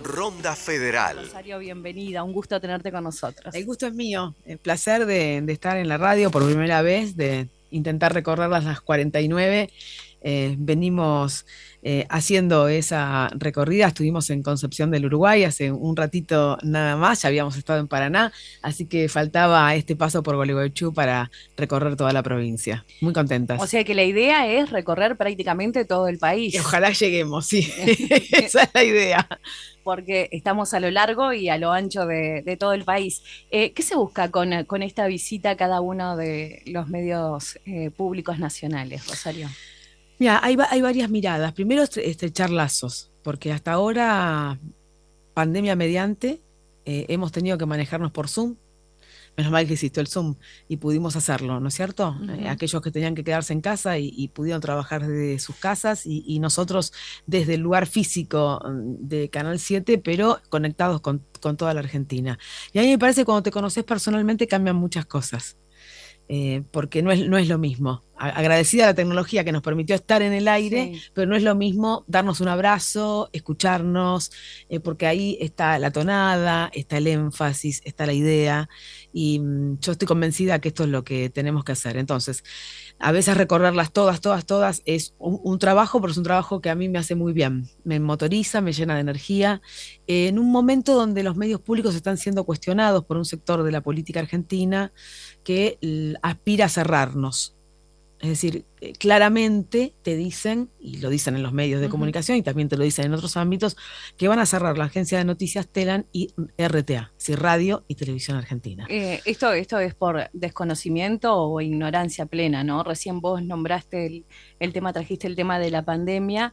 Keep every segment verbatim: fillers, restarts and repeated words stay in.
Ronda Federal. Rosario, bienvenida, un gusto tenerte con nosotros. El gusto es mío, el placer de, de estar en la radio por primera vez, de intentar recorrer las cuarenta y nueve. Eh, venimos eh, haciendo esa recorrida, estuvimos en Concepción del Uruguay hace un ratito nada más, ya habíamos estado en Paraná, así que faltaba este paso por Gualeguaychú para recorrer toda la provincia. Muy contentas. O sea que la idea es recorrer prácticamente todo el país. Y ojalá lleguemos, sí, esa es la idea. Porque estamos a lo largo y a lo ancho de, de todo el país. Eh, ¿Qué se busca con, con esta visita a cada uno de los medios eh, públicos nacionales, Rosario? Mira, hay, hay varias miradas. Primero, estrechar lazos, porque hasta ahora, pandemia mediante, eh, hemos tenido que manejarnos por Zoom. Menos mal que existió el Zoom y pudimos hacerlo, ¿no es cierto? Uh-huh. Eh, aquellos que tenían que quedarse en casa y, y pudieron trabajar desde sus casas y, y nosotros desde el lugar físico de Canal siete, pero conectados con, con toda la Argentina. Y a mí me parece que cuando te conoces personalmente cambian muchas cosas. Eh, porque no es, no es lo mismo. Agradecida a la tecnología que nos permitió estar en el aire, sí, pero no es lo mismo darnos un abrazo, escucharnos, eh, porque ahí está la tonada, está el énfasis, está la idea, y mmm, yo estoy convencida que esto es lo que tenemos que hacer. Entonces, a veces recorrerlas todas, todas, todas es un, un trabajo, pero es un trabajo que a mí me hace muy bien, me motoriza, me llena de energía, eh, en un momento donde los medios públicos están siendo cuestionados por un sector de la política argentina que aspira a cerrarnos. Es decir, claramente te dicen, y lo dicen en los medios de uh-huh. comunicación y también te lo dicen en otros ámbitos, que van a cerrar la agencia de noticias Telam y R T A, es decir, Radio y Televisión Argentina. Eh, esto, esto es por desconocimiento o ignorancia plena, ¿no? Recién vos nombraste el, el tema, trajiste el tema de la pandemia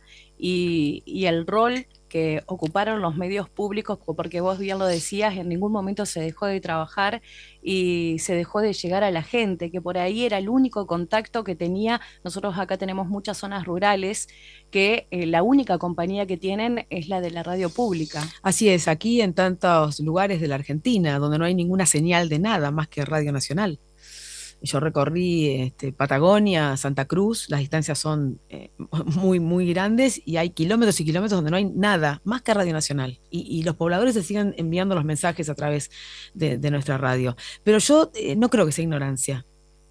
y, y el rol que ocuparon los medios públicos, porque vos bien lo decías, en ningún momento se dejó de trabajar y se dejó de llegar a la gente, que por ahí era el único contacto que tenía. Nosotros acá tenemos muchas zonas rurales que eh, la única compañía que tienen es la de la radio pública. Así es, aquí en tantos lugares de la Argentina, donde no hay ninguna señal de nada más que Radio Nacional. Yo recorrí este, Patagonia, Santa Cruz, las distancias son eh, muy, muy grandes y hay kilómetros y kilómetros donde no hay nada más que Radio Nacional. Y, y los pobladores se siguen enviando los mensajes a través de, de nuestra radio. Pero yo eh, no creo que sea ignorancia,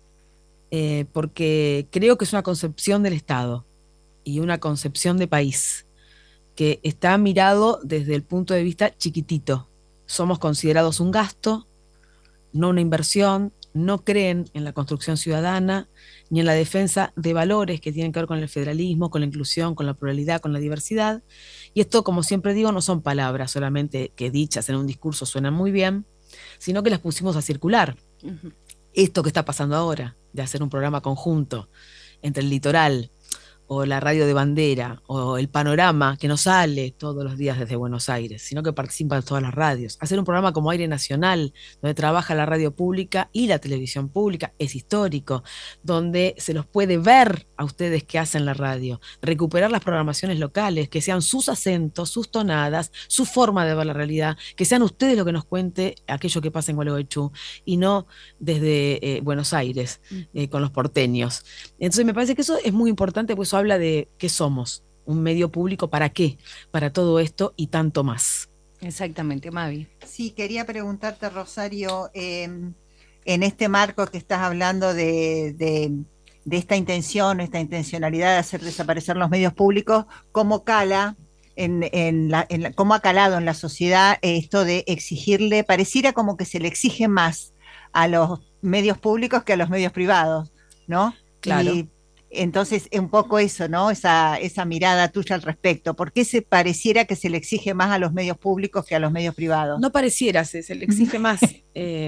eh, porque creo que es una concepción del Estado y una concepción de país que está mirado desde el punto de vista chiquitito. Somos considerados un gasto, no una inversión. No creen en la construcción ciudadana ni en la defensa de valores que tienen que ver con el federalismo, con la inclusión, con la pluralidad, con la diversidad. Y esto, como siempre digo, no son palabras solamente que dichas en un discurso suenan muy bien, sino que las pusimos a circular. Uh-huh. Esto que está pasando ahora, de hacer un programa conjunto entre el litoral o la radio de bandera o el panorama que no sale todos los días desde Buenos Aires, sino que participan en todas las radios. Hacer un programa como Aire Nacional, donde trabaja la radio pública y la televisión pública, es histórico, donde se los puede ver a ustedes que hacen la radio, recuperar las programaciones locales, que sean sus acentos, sus tonadas, su forma de ver la realidad, que sean ustedes lo que nos cuente aquello que pasa en Gualeguaychú y no desde eh, Buenos Aires, eh, con los porteños. Entonces me parece que eso es muy importante, pues eso habla de qué somos, un medio público, ¿para qué? Para todo esto y tanto más. Exactamente, Mavi. Sí, quería preguntarte, Rosario, eh, en este marco que estás hablando de, de, de esta intención, esta intencionalidad de hacer desaparecer los medios públicos, ¿cómo cala, en, en la, en la, cómo ha calado en la sociedad esto de exigirle, pareciera como que se le exige más a los medios públicos que a los medios privados, ¿no? Claro. Y entonces, un poco eso, ¿no? Esa, esa mirada tuya al respecto. ¿Por qué se pareciera que se le exige más a los medios públicos que a los medios privados? No pareciera, se, se le exige más. eh,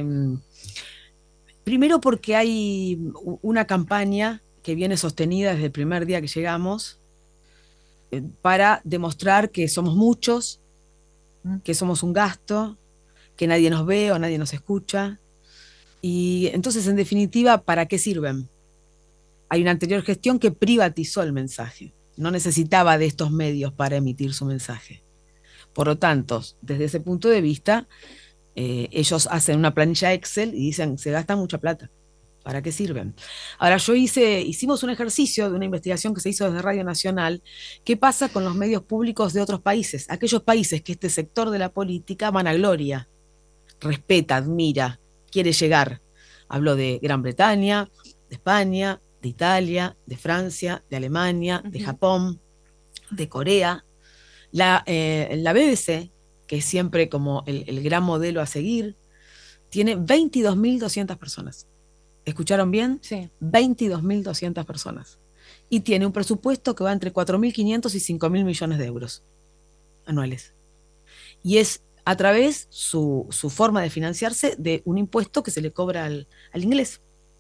primero porque hay una campaña que viene sostenida desde el primer día que llegamos eh, para demostrar que somos muchos, que somos un gasto, que nadie nos ve o nadie nos escucha. Y entonces, en definitiva, ¿para qué sirven? Hay una anterior gestión que privatizó el mensaje, no necesitaba de estos medios para emitir su mensaje. Por lo tanto, desde ese punto de vista, eh, ellos hacen una planilla Excel y dicen, se gasta mucha plata. ¿Para qué sirven? Ahora, yo hice, hicimos un ejercicio de una investigación que se hizo desde Radio Nacional. ¿Qué pasa con los medios públicos de otros países? Aquellos países que este sector de la política vanagloria, respeta, admira, quiere llegar. Hablo de Gran Bretaña, de España, de Italia, de Francia, de Alemania, uh-huh. de Japón, de Corea. La, eh, la B B C, que es siempre como el, el gran modelo a seguir, tiene veintidós mil doscientas personas. ¿Escucharon bien? Sí. veintidós mil doscientas personas. Y tiene un presupuesto que va entre cuatro mil quinientos y cinco mil millones de euros anuales. Y es a través su, su forma de financiarse de un impuesto que se le cobra al, al inglés,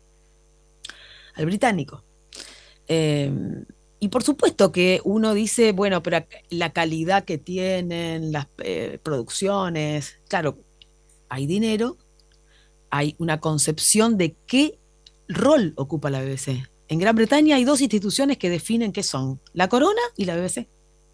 al británico. Eh, y por supuesto que uno dice, bueno, pero la calidad que tienen las eh, producciones, claro, hay dinero, hay una concepción de qué rol ocupa la B B C. En Gran Bretaña hay dos instituciones que definen qué son, la Corona y la B B C.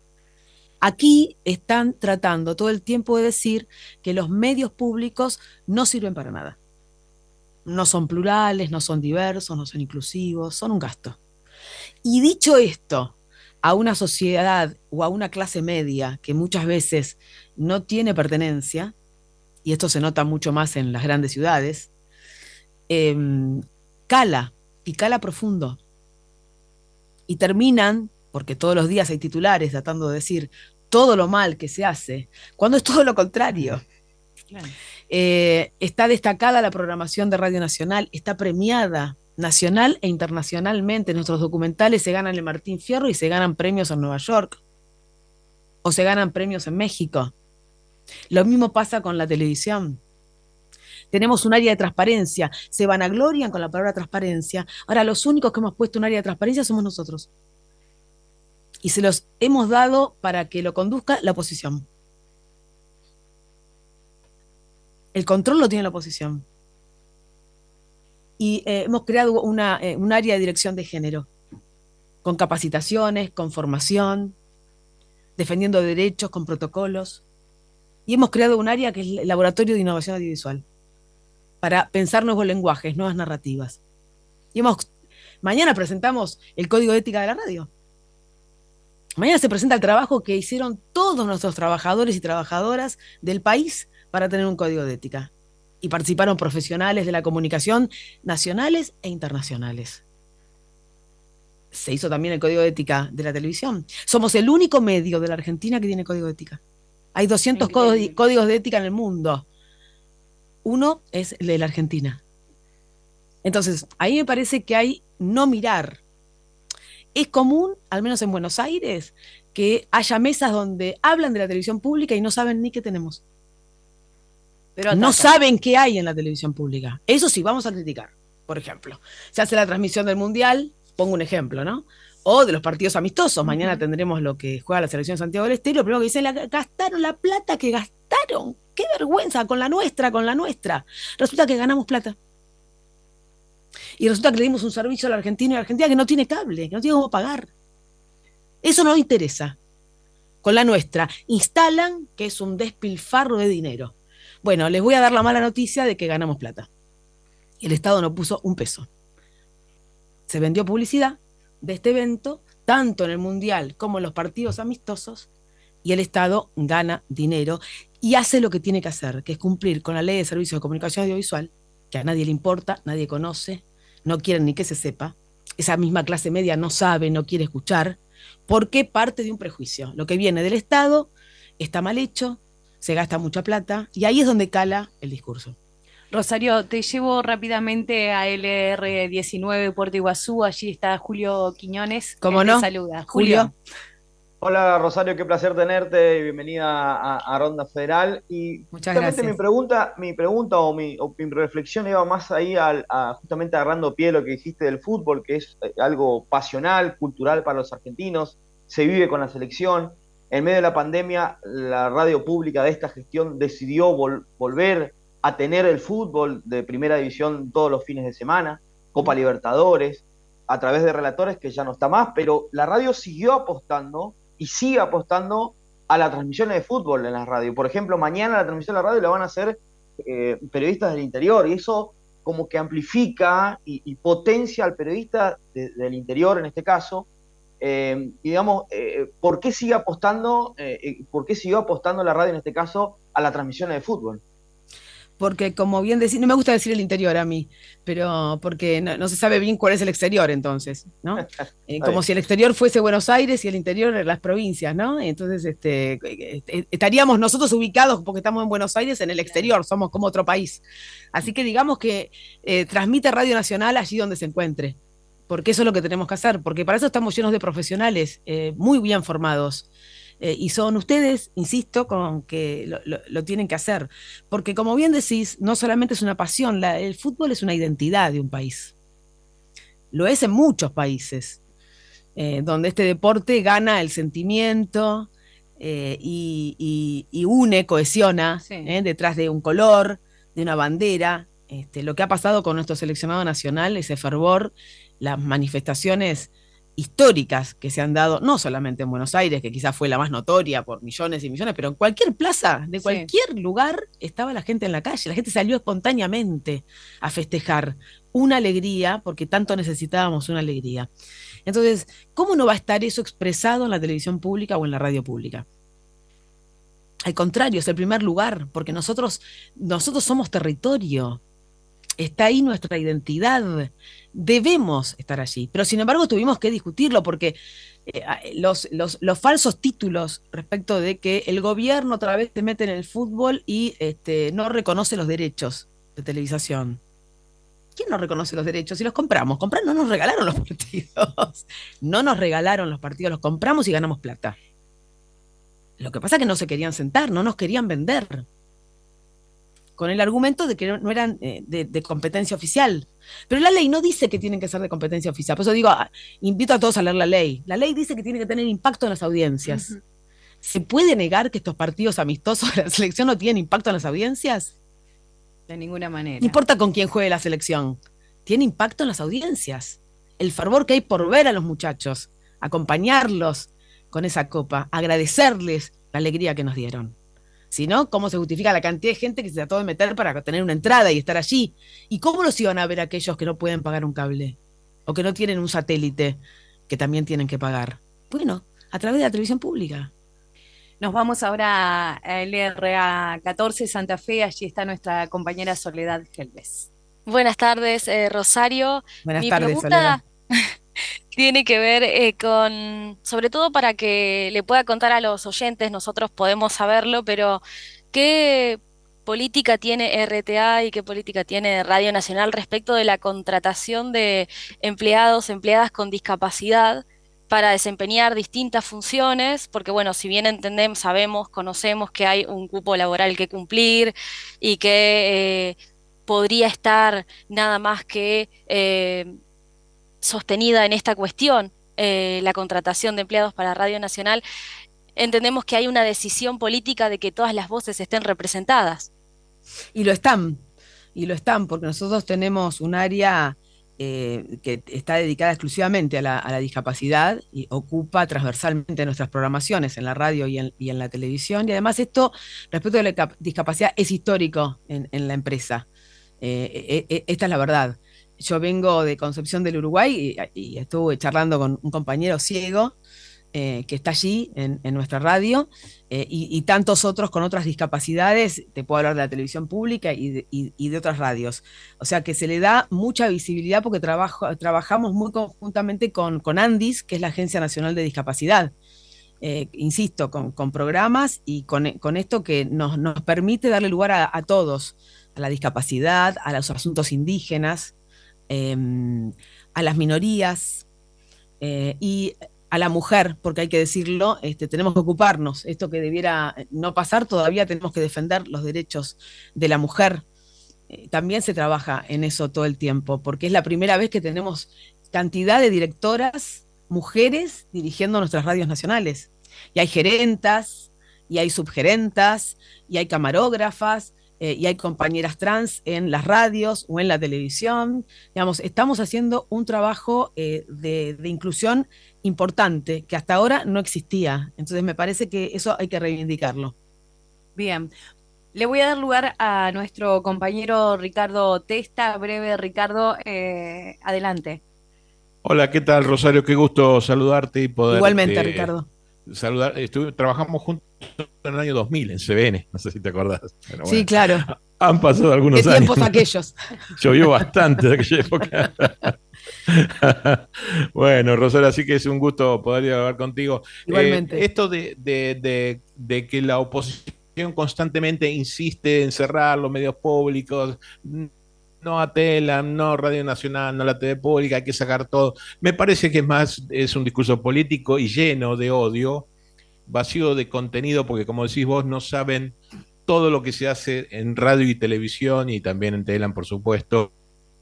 Aquí están tratando todo el tiempo de decir que los medios públicos no sirven para nada. No son plurales, no son diversos, no son inclusivos, son un gasto. Y dicho esto, a una sociedad o a una clase media que muchas veces no tiene pertenencia, y esto se nota mucho más en las grandes ciudades, eh, cala, y cala profundo. Y terminan, porque todos los días hay titulares tratando de decir todo lo mal que se hace, cuando es todo lo contrario. Claro. Eh, está destacada la programación de Radio Nacional, está premiada nacional e internacionalmente. Nuestros documentales se ganan el Martín Fierro y se ganan premios en Nueva York, o se ganan premios en México. Lo mismo pasa con la televisión. Tenemos un área de transparencia, se vanaglorian con la palabra transparencia. Ahora, los únicos que hemos puesto un área de transparencia somos nosotros. Y se los hemos dado para que lo conduzca la oposición. El control lo tiene la oposición. Y eh, hemos creado una, eh, un área de dirección de género, con capacitaciones, con formación, defendiendo derechos, con protocolos. Y hemos creado un área que es el Laboratorio de Innovación Audiovisual, para pensar nuevos lenguajes, nuevas narrativas. Y hemos, mañana presentamos el Código de Ética de la Radio. Mañana se presenta el trabajo que hicieron todos nuestros trabajadores y trabajadoras del país para tener un código de ética. Y participaron profesionales de la comunicación nacionales e internacionales. Se hizo también el código de ética de la televisión. Somos el único medio de la Argentina que tiene código de ética. Hay doscientos códigos, códigos de ética en el mundo. Uno es el de la Argentina. Entonces, ahí me parece que hay no mirar. Es común, al menos en Buenos Aires, que haya mesas donde hablan de la televisión pública y no saben ni qué tenemos. Pero no saben qué hay en la televisión pública. Eso sí, vamos a criticar. Por ejemplo, se hace la transmisión del Mundial, pongo un ejemplo, ¿no? O de los partidos amistosos. Mañana uh-huh. tendremos lo que juega la selección de Santiago del Estero. Lo primero que dicen, la, gastaron la plata que gastaron. ¡Qué vergüenza! Con la nuestra, con la nuestra. Resulta que ganamos plata. Y resulta que le dimos un servicio a la Argentina y a la Argentina que no tiene cable, que no tiene cómo pagar. Eso no interesa. Con la nuestra instalan que es un despilfarro de dinero. Bueno, les voy a dar la mala noticia de que ganamos plata. El Estado no puso un peso. Se vendió publicidad de este evento, tanto en el Mundial como en los partidos amistosos, y el Estado gana dinero y hace lo que tiene que hacer, que es cumplir con la Ley de Servicios de Comunicación Audiovisual, que a nadie le importa, nadie conoce, no quieren ni que se sepa. Esa misma clase media no sabe, no quiere escuchar, porque parte de un prejuicio. Lo que viene del Estado está mal hecho, se gasta mucha plata, y ahí es donde cala el discurso. Rosario, te llevo rápidamente a L R diecinueve Puerto Iguazú. Allí está Julio Quiñones. ¿Cómo no? Te saluda. Julio. Julio. Hola Rosario, qué placer tenerte y bienvenida a, a Ronda Federal. Y Muchas justamente gracias. mi pregunta, mi pregunta o mi, o mi reflexión iba más ahí a, a justamente agarrando pie lo que dijiste del fútbol, que es algo pasional, cultural para los argentinos, se vive con la selección. En medio de la pandemia, la radio pública de esta gestión decidió vol volver a tener el fútbol de primera división todos los fines de semana, Copa Libertadores, a través de relatores que ya no está más, pero la radio siguió apostando y sigue apostando a las transmisiones de fútbol en la radio. Por ejemplo, mañana la transmisión de la radio la van a hacer eh, periodistas del interior, y eso como que amplifica y, y potencia al periodista de, del interior, en este caso. Eh, y digamos, eh, ¿por qué sigue apostando, eh, por qué siguió apostando la radio en este caso a las transmisiones de fútbol? Porque como bien decís, no me gusta decir el interior a mí, pero porque no, no se sabe bien cuál es el exterior entonces, ¿no? Eh, como si el exterior fuese Buenos Aires y el interior las provincias, ¿no? Entonces este, estaríamos nosotros ubicados, porque estamos en Buenos Aires, en el exterior, somos como otro país. Así que digamos que eh, transmite Radio Nacional allí donde se encuentre, porque eso es lo que tenemos que hacer, porque para eso estamos llenos de profesionales eh, muy bien formados. Eh, y son ustedes, insisto, con que lo, lo, lo tienen que hacer. Porque como bien decís, no solamente es una pasión, la, el fútbol es una identidad de un país. Lo es en muchos países, eh, donde este deporte gana el sentimiento eh, y, y, y une, cohesiona, sí. eh, detrás de un color, de una bandera. Este, lo que ha pasado con nuestro seleccionado nacional, ese fervor, las manifestaciones históricas que se han dado, no solamente en Buenos Aires, que quizás fue la más notoria por millones y millones, pero en cualquier plaza, de cualquier sí. lugar, estaba la gente en la calle, la gente salió espontáneamente a festejar una alegría, porque tanto necesitábamos una alegría. Entonces, ¿cómo no va a estar eso expresado en la televisión pública o en la radio pública? Al contrario, es el primer lugar, porque nosotros, nosotros somos territorio. Está ahí nuestra identidad, debemos estar allí, pero sin embargo tuvimos que discutirlo porque eh, los, los, los falsos títulos respecto de que el gobierno otra vez se mete en el fútbol y este, no reconoce los derechos de televisación. ¿Quién no reconoce los derechos? Si los compramos, comprar no nos regalaron los partidos, no nos regalaron los partidos, los compramos y ganamos plata. Lo que pasa es que no se querían sentar, no nos querían vender, con el argumento de que no eran eh, de, de competencia oficial. Pero la ley no dice que tienen que ser de competencia oficial. Por eso digo, invito a todos a leer la ley. La ley dice que tiene que tener impacto en las audiencias. Uh-huh. ¿Se puede negar que estos partidos amistosos de la selección no tienen impacto en las audiencias? De ninguna manera. No importa con quién juegue la selección. Tiene impacto en las audiencias. El fervor que hay por ver a los muchachos, acompañarlos con esa copa, agradecerles la alegría que nos dieron. Si no, ¿cómo se justifica la cantidad de gente que se trató de meter para tener una entrada y estar allí? ¿Y cómo los iban a ver aquellos que no pueden pagar un cable? O que no tienen un satélite que también tienen que pagar. Bueno, a través de la televisión pública. Nos vamos ahora a L R A catorce Santa Fe, allí está nuestra compañera Soledad Gelbes. Buenas tardes, eh, Rosario. Buenas Mi tardes, pregunta Soledad. Tiene que ver eh, con, sobre todo para que le pueda contar a los oyentes, nosotros podemos saberlo, pero ¿qué política tiene R T A y qué política tiene Radio Nacional respecto de la contratación de empleados, empleadas con discapacidad para desempeñar distintas funciones? Porque bueno, si bien entendemos, sabemos, conocemos que hay un cupo laboral que cumplir y que eh, podría estar nada más que eh, sostenida en esta cuestión, eh, la contratación de empleados para Radio Nacional, entendemos que hay una decisión política de que todas las voces estén representadas. Y lo están, y lo están, porque nosotros tenemos un área eh, que está dedicada exclusivamente a la, a la discapacidad y ocupa transversalmente nuestras programaciones en la radio y en, y en la televisión, y además esto, respecto a la discapacidad, es histórico en, en la empresa. Eh, eh, esta es la verdad. Yo vengo de Concepción del Uruguay y, y estuve charlando con un compañero ciego eh, que está allí en, en nuestra radio eh, y, y tantos otros con otras discapacidades. Te puedo hablar de la televisión pública y de, y, y de otras radios. O sea que se le da mucha visibilidad porque trabajo, trabajamos muy conjuntamente con, con ANDIS, que es la Agencia Nacional de Discapacidad. Eh, insisto, con, con programas y con, con esto que nos, nos permite darle lugar a, a todos, a la discapacidad, a los asuntos indígenas, Eh, a las minorías eh, y a la mujer, porque hay que decirlo, este, tenemos que ocuparnos, esto que debiera no pasar, todavía tenemos que defender los derechos de la mujer. Eh, también se trabaja en eso todo el tiempo, porque es la primera vez que tenemos cantidad de directoras mujeres dirigiendo nuestras radios nacionales. Y hay gerentas, y hay subgerentas, y hay camarógrafas, Eh, y hay compañeras trans en las radios o en la televisión. Digamos, estamos haciendo un trabajo eh, de, de inclusión importante que hasta ahora no existía. Entonces me parece que eso hay que reivindicarlo. Bien. Le voy a dar lugar a nuestro compañero Ricardo Testa. Breve, Ricardo, eh, adelante. Hola, ¿qué tal, Rosario? Qué gusto saludarte y Igualmente, poderte Ricardo. saludar. Estuve, trabajamos juntos en el año dos mil en C B N, no sé si te acordás. Pero Sí, bueno, claro. han pasado ¿Qué algunos años. tiempos aquellos? Llovió bastante de aquella época. Bueno, Rosario, así que es un gusto poder hablar contigo. Eh, Igualmente. esto de, de- de- de que la oposición constantemente insiste en cerrar los medios públicos, no a Telam, no Radio Nacional, no la T V pública, hay que sacar todo. Me parece que es más, es un discurso político y lleno de odio, vacío de contenido, porque como decís vos, no saben todo lo que se hace en radio y televisión y también en Telam, por supuesto,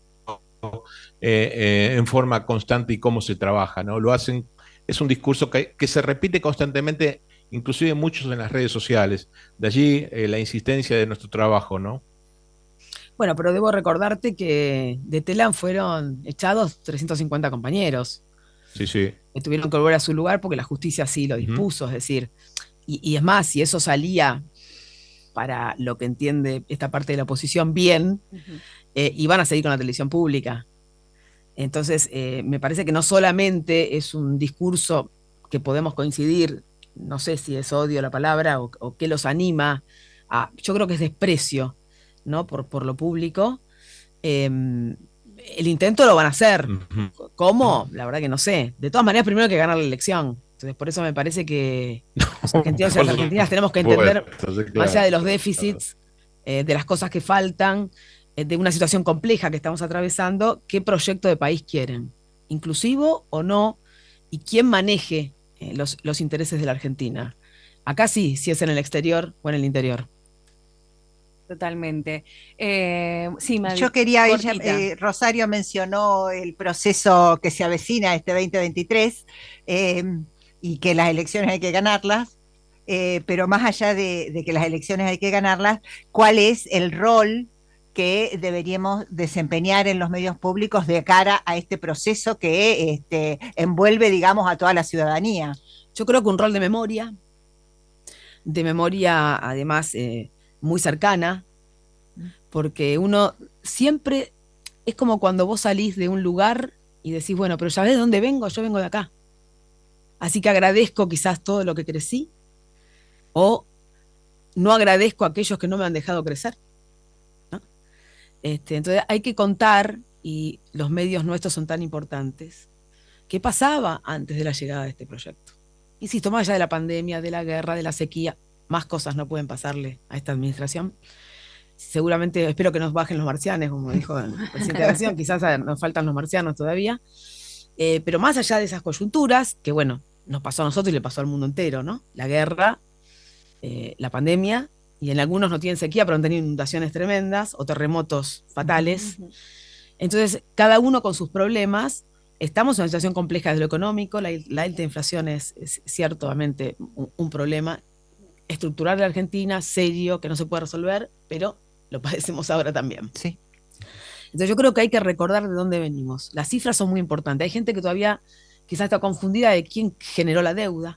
eh, eh, en forma constante y cómo se trabaja, ¿no? Lo hacen, es un discurso que, que se repite constantemente, inclusive muchos en las redes sociales. De allí eh, la insistencia de nuestro trabajo, ¿no? Bueno, pero debo recordarte que de Telam fueron echados trescientos cincuenta compañeros Sí, sí. que tuvieron que volver a su lugar porque la justicia así lo Ujú. dispuso. Es decir, y, y es más, si eso salía para lo que entiende esta parte de la oposición bien, Ujú. eh, iban a seguir con la televisión pública. Entonces, eh, me parece que no solamente es un discurso que podemos coincidir, no sé si es odio la palabra o, o qué los anima, a, yo creo que es desprecio, ¿no? Por, por lo público. Eh, el intento lo van a hacer. Ujú. ¿Cómo? La verdad que no sé. De todas maneras, primero hay que ganar la elección. Entonces, por eso me parece que los argentinos y las Por argentinas tenemos que entender, supuesto, sí, más allá claro. de los déficits, eh, de las cosas que faltan, eh, de una situación compleja que estamos atravesando, qué proyecto de país quieren, inclusivo o no, y quién maneje eh, los, los intereses de la Argentina. Acá sí, si es en el exterior o en el interior. Totalmente. Eh, sí, Madi, Yo quería, ella, cortita. eh, Rosario mencionó el proceso que se avecina este dos mil veintitrés, eh, y que las elecciones hay que ganarlas, eh, pero más allá de, de que las elecciones hay que ganarlas, ¿cuál es el rol que deberíamos desempeñar en los medios públicos de cara a este proceso que este, envuelve, digamos, a toda la ciudadanía? Yo creo que un rol de memoria, de memoria además eh, muy cercana, porque uno siempre es como cuando vos salís de un lugar y decís, bueno, pero ¿sabés de dónde vengo? Yo vengo de acá. Así que agradezco quizás todo lo que crecí, o no agradezco a aquellos que no me han dejado crecer, ¿no? Este, entonces hay que contar, y los medios nuestros son tan importantes, qué pasaba antes de la llegada de este proyecto. Insisto, más allá de la pandemia, de la guerra, de la sequía, más cosas no pueden pasarle a esta administración. Seguramente, espero que nos bajen los marcianos, como dijo el presidente de la Nación, quizás a ver, nos faltan los marcianos todavía, eh, pero más allá de esas coyunturas, que bueno, nos pasó a nosotros y le pasó al mundo entero, ¿no? La guerra, eh, la pandemia, y en algunos no tienen sequía, pero han tenido inundaciones tremendas o terremotos fatales. Ujú. Entonces, cada uno con sus problemas. Estamos en una situación compleja desde lo económico, la, la alta inflación es, es ciertamente un, un problema estructural de la Argentina, serio, que no se puede resolver, pero lo padecemos ahora también. Sí. Entonces yo creo que hay que recordar de dónde venimos. Las cifras son muy importantes. Hay gente que todavía quizás está confundida de quién generó la deuda.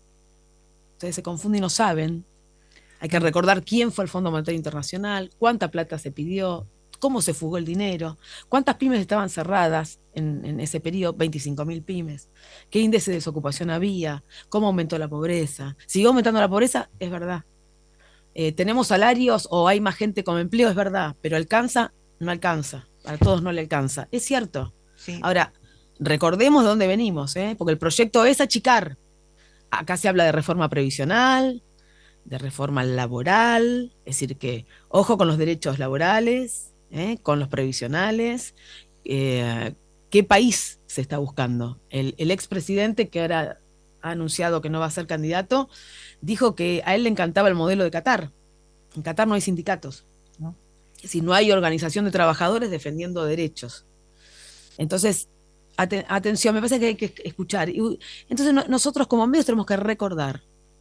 Ustedes se confunden y no saben. Hay que recordar quién fue el Fondo Monetario Internacional, cuánta plata se pidió, cómo se fugó el dinero, cuántas pymes estaban cerradas en, en ese periodo, veinticinco mil pymes, qué índice de desocupación había, cómo aumentó la pobreza. ¿Siguió aumentando la pobreza? Es verdad. Eh, ¿Tenemos salarios o hay más gente con empleo? Es verdad, pero ¿alcanza? No alcanza. A todos no le alcanza. Es cierto. Sí. Ahora, recordemos de dónde venimos, ¿eh? Porque el proyecto es achicar. Acá se habla de reforma previsional, de reforma laboral, es decir, que ojo con los derechos laborales, ¿eh? Con los previsionales. Eh, ¿Qué país se está buscando? El, el expresidente, que ahora ha anunciado que no va a ser candidato, dijo que a él le encantaba el modelo de Qatar. En Qatar no hay sindicatos, ¿no? Es decir, no hay organización de trabajadores defendiendo derechos. Entonces, aten atención, me parece que hay que escuchar. Y, entonces, no, nosotros como medios tenemos que recordar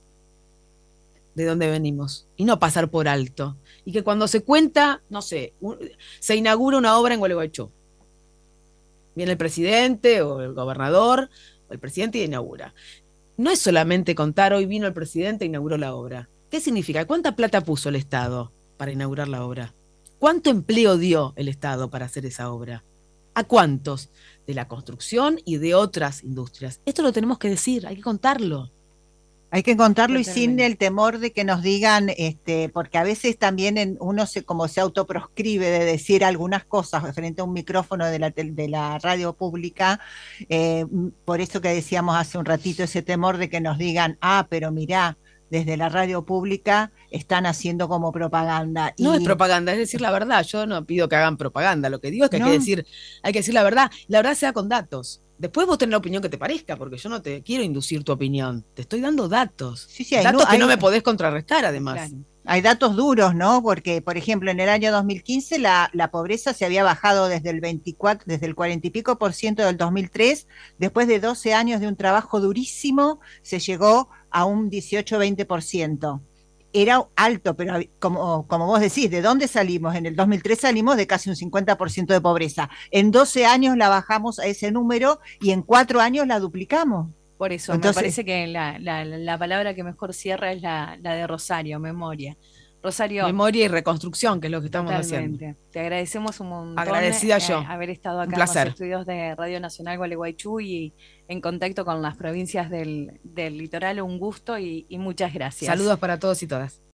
de dónde venimos y no pasar por alto. Y que cuando se cuenta, no sé, un, se inaugura una obra en Gualeguaychú, viene el presidente o el gobernador o el presidente y inaugura. No es solamente contar, hoy vino el presidente e inauguró la obra. ¿Qué significa? ¿Cuánta plata puso el Estado? para inaugurar la obra? ¿Cuánto empleo dio el Estado para hacer esa obra? ¿A cuántos? De la construcción y de otras industrias. Esto lo tenemos que decir, hay que contarlo. Hay que contarlo y sin Totalmente. el temor de que nos digan, este, porque a veces también en- uno se como se autoproscribe de decir algunas cosas frente a un micrófono de la, tel- de la radio pública, eh, m- por eso que decíamos hace un ratito, ese temor de que nos digan, ah, pero mirá, desde la radio pública están haciendo como propaganda. No es Y propaganda, es decir la verdad. Yo no pido que hagan propaganda, lo que digo es que hay que no, decir, hay que decir la verdad. La verdad sea con datos. Después vos tenés la opinión que te parezca, porque yo no te quiero inducir tu opinión. Te estoy dando datos. sí, sí, hay, nu- Datos que no hay- me podés contrarrestar, además. Claro. hay datos duros, ¿no? Porque, por ejemplo, en el año dos mil quince la, la pobreza se había bajado desde el veinticuatro, desde el cuarenta y pico por ciento del dos mil tres, después de doce años de un trabajo durísimo, se llegó a un dieciocho veinte por ciento. Era alto, pero hab- como, como vos decís, ¿de dónde salimos? En el dos mil tres salimos de casi un cincuenta por ciento de pobreza. En doce años la bajamos a ese número y en cuatro años la duplicamos. Por eso, Entonces- me parece que la, la, la palabra que mejor cierra es la, la de Rosario, memoria. Rosario, Memoria y reconstrucción, que es lo que estamos haciendo. totalmente. Te agradecemos un montón Agradecida eh, yo. haber estado Un acá en los placer. estudios de Radio Nacional Gualeguaychú y en contacto con las provincias del, del litoral. Un gusto y, y muchas gracias. Saludos para todos y todas.